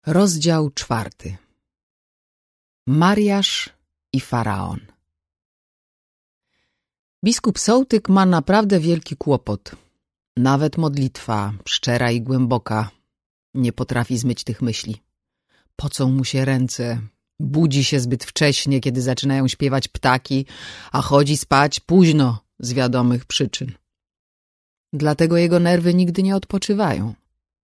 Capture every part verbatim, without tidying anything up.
Rozdział czwarty. Mariasz i Faraon. Biskup Sołtyk ma naprawdę wielki kłopot. Nawet modlitwa, szczera i głęboka, nie potrafi zmyć tych myśli. Pocą mu się ręce, budzi się zbyt wcześnie, kiedy zaczynają śpiewać ptaki, a chodzi spać późno z wiadomych przyczyn. Dlatego jego nerwy nigdy nie odpoczywają.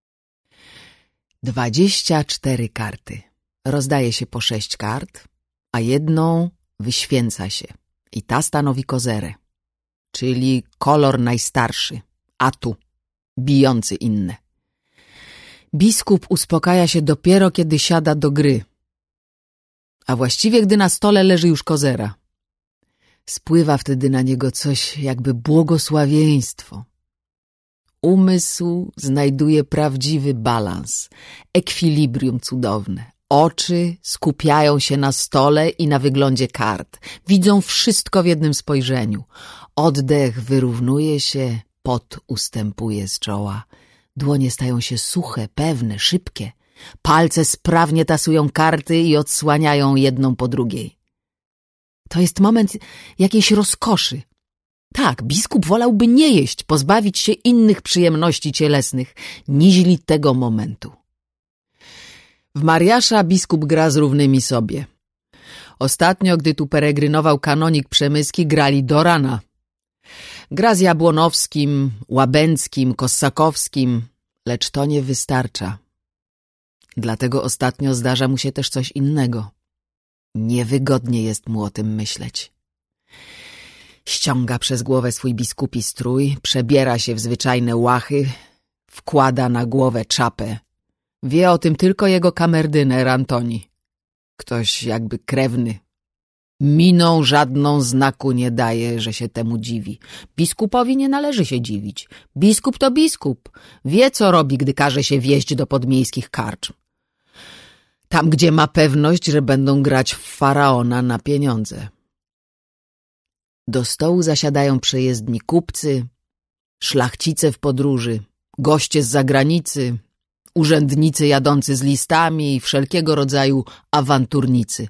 Dwadzieścia cztery karty. Rozdaje się po sześć kart, a jedną wyświęca się i ta stanowi kozerę, czyli kolor najstarszy, atu, bijący inne. Biskup uspokaja się dopiero, kiedy siada do gry, a właściwie gdy na stole leży już kozera. Spływa wtedy na niego coś jakby błogosławieństwo. Umysł znajduje prawdziwy balans, ekwilibrium cudowne. Oczy skupiają się na stole i na wyglądzie kart. Widzą wszystko w jednym spojrzeniu. Oddech wyrównuje się, pot ustępuje z czoła. Dłonie stają się suche, pewne, szybkie. Palce sprawnie tasują karty i odsłaniają jedną po drugiej. To jest moment jakiejś rozkoszy. Tak, biskup wolałby nie jeść, pozbawić się innych przyjemności cielesnych, niźli tego momentu. W Mariasza biskup gra z równymi sobie. Ostatnio, gdy tu peregrynował kanonik Przemyski, grali do rana. Gra z Jabłonowskim, Łabęckim, Kossakowskim, lecz to nie wystarcza. Dlatego ostatnio zdarza mu się też coś innego. Niewygodnie jest mu o tym myśleć. Ściąga przez głowę swój biskupi strój, przebiera się w zwyczajne łachy, wkłada na głowę czapę. Wie o tym tylko jego kamerdyner Antoni. Ktoś jakby krewny. Miną żadną znaku nie daje, że się temu dziwi. Biskupowi nie należy się dziwić. Biskup to biskup. Wie, co robi, gdy każe się wieźć do podmiejskich karczm. Tam, gdzie ma pewność, że będą grać w faraona na pieniądze. Do stołu zasiadają przejezdni kupcy, szlachcice w podróży, goście z zagranicy, urzędnicy jadący z listami i wszelkiego rodzaju awanturnicy.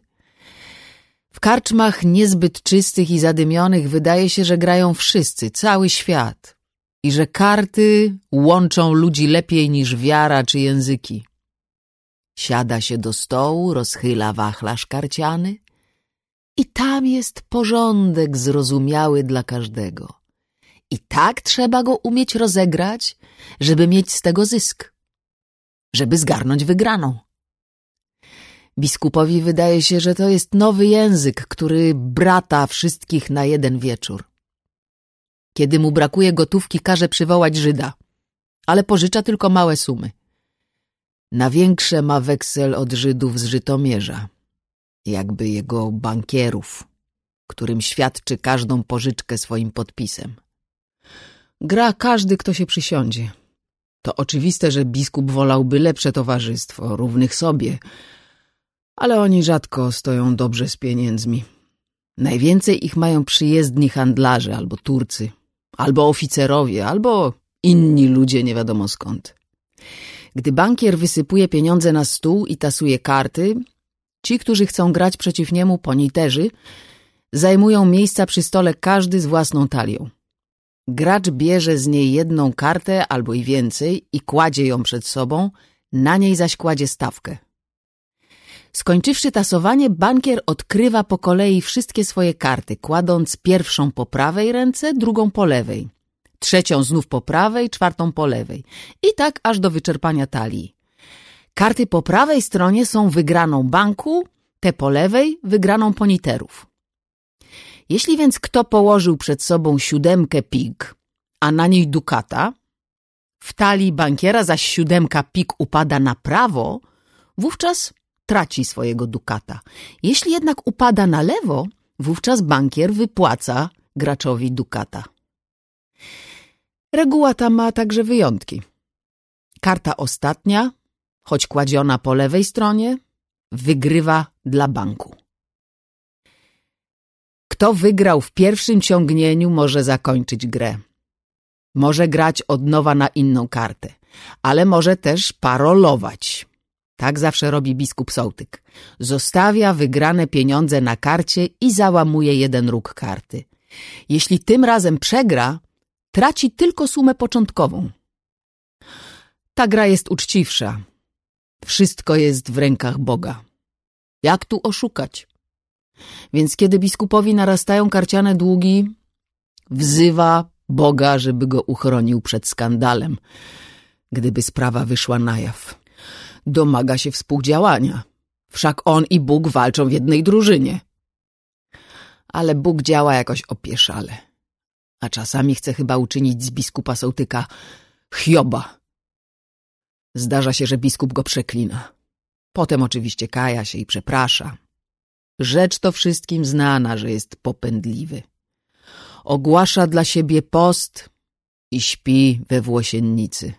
W karczmach niezbyt czystych i zadymionych wydaje się, że grają wszyscy, cały świat i że karty łączą ludzi lepiej niż wiara czy języki. Siada się do stołu, rozchyla wachlarz karciany i tam jest porządek zrozumiały dla każdego. I tak trzeba go umieć rozegrać, żeby mieć z tego zysk, żeby zgarnąć wygraną. Biskupowi wydaje się, że to jest nowy język, który brata wszystkich na jeden wieczór. Kiedy mu brakuje gotówki, każe przywołać Żyda, ale pożycza tylko małe sumy. Na większe ma weksel od Żydów z Żytomierza, jakby jego bankierów, którym świadczy każdą pożyczkę swoim podpisem. Gra każdy, kto się przysiądzie. To oczywiste, że biskup wolałby lepsze towarzystwo, równych sobie, ale oni rzadko stoją dobrze z pieniędzmi. Najwięcej ich mają przyjezdni handlarze, albo Turcy, albo oficerowie, albo inni ludzie nie wiadomo skąd. Gdy bankier wysypuje pieniądze na stół i tasuje karty, ci, którzy chcą grać przeciw niemu poniterzy, zajmują miejsca przy stole każdy z własną talią. Gracz bierze z niej jedną kartę albo i więcej i kładzie ją przed sobą, na niej zaś kładzie stawkę. Skończywszy tasowanie, bankier odkrywa po kolei wszystkie swoje karty, kładąc pierwszą po prawej ręce, drugą po lewej, trzecią znów po prawej, czwartą po lewej i tak aż do wyczerpania talii. Karty po prawej stronie są wygraną banku, te po lewej wygraną poniterów. Jeśli więc kto położył przed sobą siódemkę pik, a na niej dukata, w talii bankiera zaś siódemka pik upada na prawo, wówczas traci swojego dukata. Jeśli jednak upada na lewo, wówczas bankier wypłaca graczowi dukata. Reguła ta ma także wyjątki. Karta ostatnia, choć kładziona po lewej stronie, wygrywa dla banku. Kto wygrał w pierwszym ciągnięciu, może zakończyć grę. Może grać od nowa na inną kartę, ale może też parolować. Tak zawsze robi biskup Sołtyk. Zostawia wygrane pieniądze na karcie i załamuje jeden róg karty. Jeśli tym razem przegra, traci tylko sumę początkową. Ta gra jest uczciwsza. Wszystko jest w rękach Boga. Jak tu oszukać? Więc kiedy biskupowi narastają karciane długi, wzywa Boga, żeby go uchronił przed skandalem, gdyby sprawa wyszła na jaw. Domaga się współdziałania. Wszak on i Bóg walczą w jednej drużynie. Ale Bóg działa jakoś opieszale. A czasami chce chyba uczynić z biskupa Sołtyka Hioba. Zdarza się, że biskup go przeklina. Potem oczywiście kaja się i przeprasza. Rzecz to wszystkim znana, że jest popędliwy. Ogłasza dla siebie post i śpi we włosiennicy.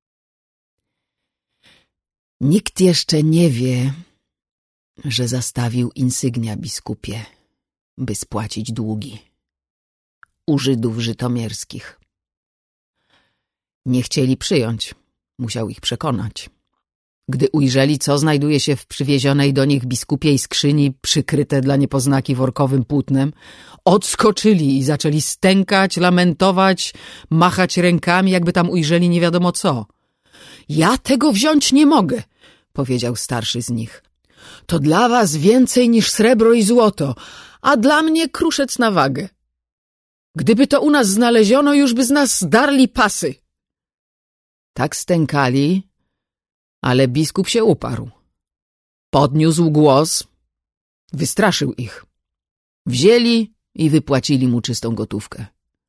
Nikt jeszcze nie wie, że zastawił insygnia biskupie, by spłacić długi. U Żydów żytomierskich. Nie chcieli przyjąć, musiał ich przekonać. Gdy ujrzeli, co znajduje się w przywiezionej do nich biskupiej skrzyni przykryte dla niepoznaki workowym płótnem, odskoczyli i zaczęli stękać, lamentować, machać rękami, jakby tam ujrzeli nie wiadomo co. Ja tego wziąć nie mogę, powiedział starszy z nich. To dla was więcej niż srebro i złoto, a dla mnie kruszec na wagę. Gdyby to u nas znaleziono, już by z nas zdarli pasy. Tak stękali, ale biskup się uparł. Podniósł głos, wystraszył ich. Wzięli i wypłacili mu czystą gotówkę.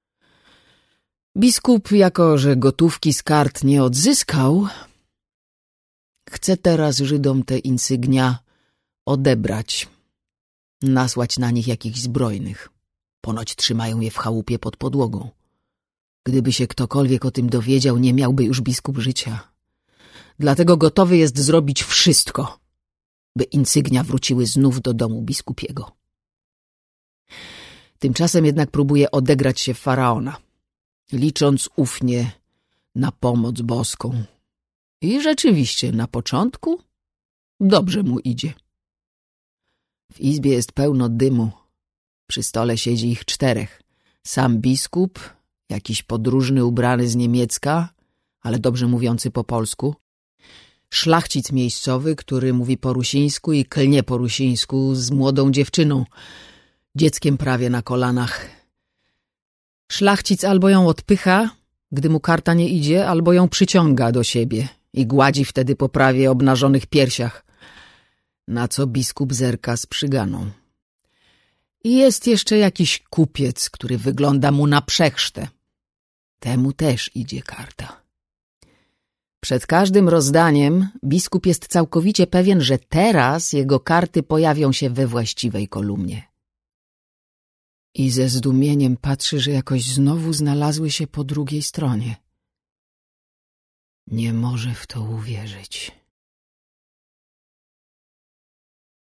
Biskup, jako że gotówki z kart nie odzyskał, chce teraz Żydom te insygnia odebrać, nasłać na nich jakichś zbrojnych. Ponoć trzymają je w chałupie pod podłogą. Gdyby się ktokolwiek o tym dowiedział, nie miałby już biskup życia. Dlatego gotowy jest zrobić wszystko, by insygnia wróciły znów do domu biskupiego. Tymczasem jednak próbuje odegrać się w faraona, licząc ufnie na pomoc boską. I rzeczywiście na początku dobrze mu idzie. W izbie jest pełno dymu. Przy stole siedzi ich czterech. Sam biskup, jakiś podróżny ubrany z Niemiecka, ale dobrze mówiący po polsku, szlachcic miejscowy, który mówi po rusińsku i klnie po rusińsku z młodą dziewczyną, dzieckiem prawie na kolanach. Szlachcic albo ją odpycha, gdy mu karta nie idzie, albo ją przyciąga do siebie i gładzi wtedy po prawie obnażonych piersiach, na co biskup zerka z przyganą. I jest jeszcze jakiś kupiec, który wygląda mu na przechrztę. Temu też idzie karta. Przed każdym rozdaniem biskup jest całkowicie pewien, że teraz jego karty pojawią się we właściwej kolumnie. I ze zdumieniem patrzy, że jakoś znowu znalazły się po drugiej stronie. Nie może w to uwierzyć.